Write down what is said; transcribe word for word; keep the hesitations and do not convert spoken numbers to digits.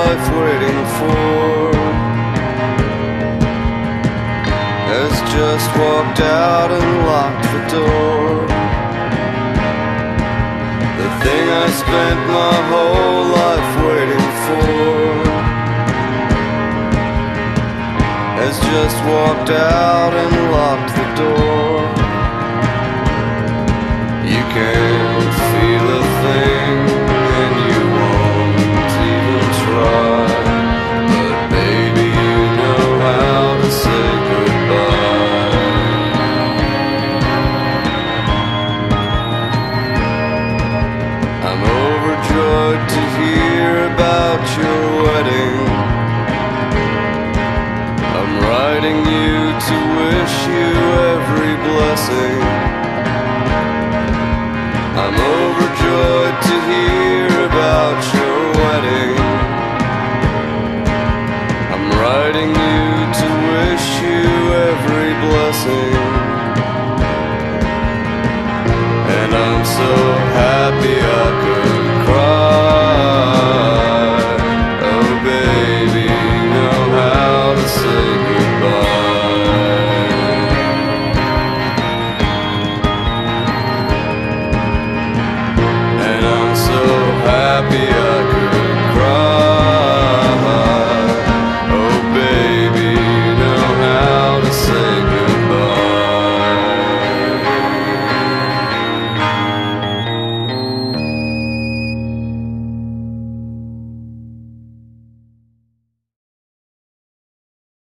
life waiting for has just walked out and locked the door. The thing I spent my whole life waiting for has just walked out and locked the door. You can't feel a thing and you won't even try, but baby you know how to say goodbye. I'm overjoyed to hear about your wedding. I'm writing you to wish you every blessing. I'm overjoyed to hear about your wedding. I'm writing you to wish you every blessing. And I'm so happy I could cry. Oh baby, you know how to say goodbye. And I'm so happy